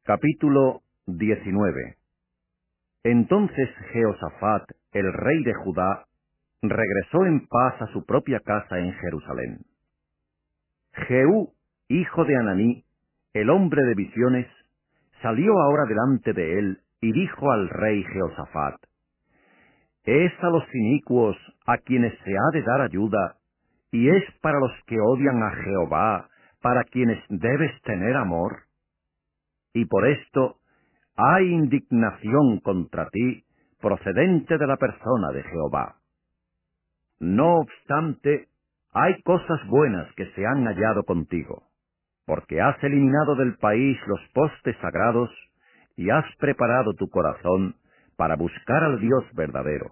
Capítulo 19. Entonces Jehoshafat, el rey de Judá, regresó en paz a su propia casa en Jerusalén. Jehú, hijo de Ananí, el hombre de visiones, salió ahora delante de él y dijo al rey Jehoshafat: «Es a los inicuos a quienes se ha de dar ayuda, y es para los que odian a Jehová, para quienes debes tener amor. Y por esto hay indignación contra ti, procedente de la persona de Jehová. No obstante, hay cosas buenas que se han hallado contigo, porque has eliminado del país los postes sagrados y has preparado tu corazón para buscar al Dios verdadero».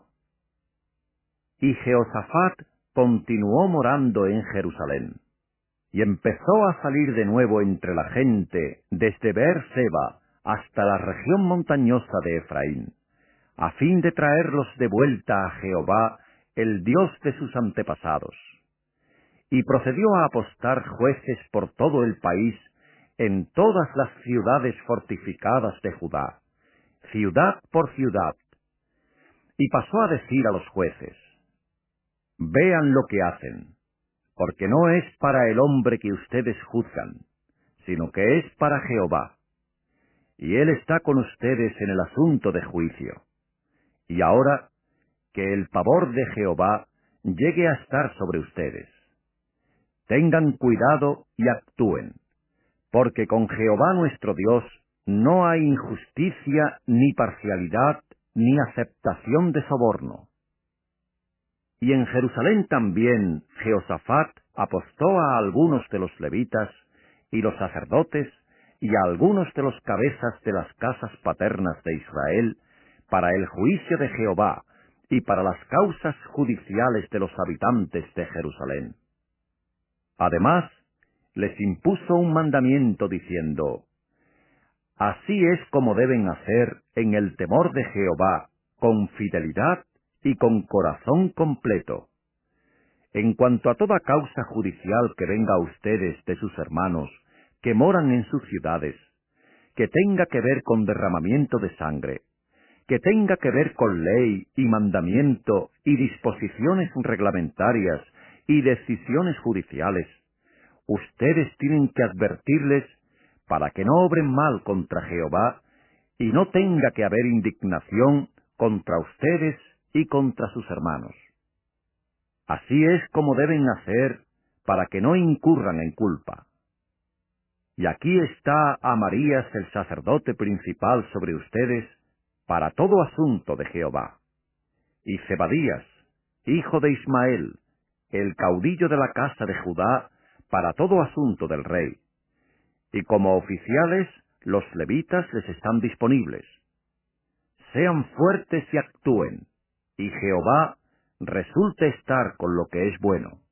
Y Jehoshafat continuó morando en Jerusalén, y empezó a salir de nuevo entre la gente desde Beer-seba hasta la región montañosa de Efraín, a fin de traerlos de vuelta a Jehová, el Dios de sus antepasados. Y procedió a apostar jueces por todo el país, en todas las ciudades fortificadas de Judá, ciudad por ciudad. Y pasó a decir a los jueces: «Vean lo que hacen, porque no es para el hombre que ustedes juzgan, sino que es para Jehová. Y él está con ustedes en el asunto de juicio. Y ahora, que el pavor de Jehová llegue a estar sobre ustedes. Tengan cuidado y actúen, porque con Jehová nuestro Dios no hay injusticia, ni parcialidad, ni aceptación de soborno». Y en Jerusalén también Jehoshafat apostó a algunos de los levitas y los sacerdotes y a algunos de los cabezas de las casas paternas de Israel para el juicio de Jehová y para las causas judiciales de los habitantes de Jerusalén. Además, les impuso un mandamiento diciendo: «Así es como deben hacer en el temor de Jehová, con fidelidad y con corazón completo. En cuanto a toda causa judicial que venga a ustedes de sus hermanos, que moran en sus ciudades, que tenga que ver con derramamiento de sangre, que tenga que ver con ley y mandamiento y disposiciones reglamentarias y decisiones judiciales, ustedes tienen que advertirles para que no obren mal contra Jehová y no tenga que haber indignación contra ustedes y contra sus hermanos. Así es como deben hacer para que no incurran en culpa. Y aquí está Amarías el sacerdote principal sobre ustedes para todo asunto de Jehová, y Zebadías, hijo de Ismael, el caudillo de la casa de Judá, para todo asunto del rey. Y como oficiales, los levitas les están disponibles. Sean fuertes y actúen, y Jehová resulte estar con lo que es bueno».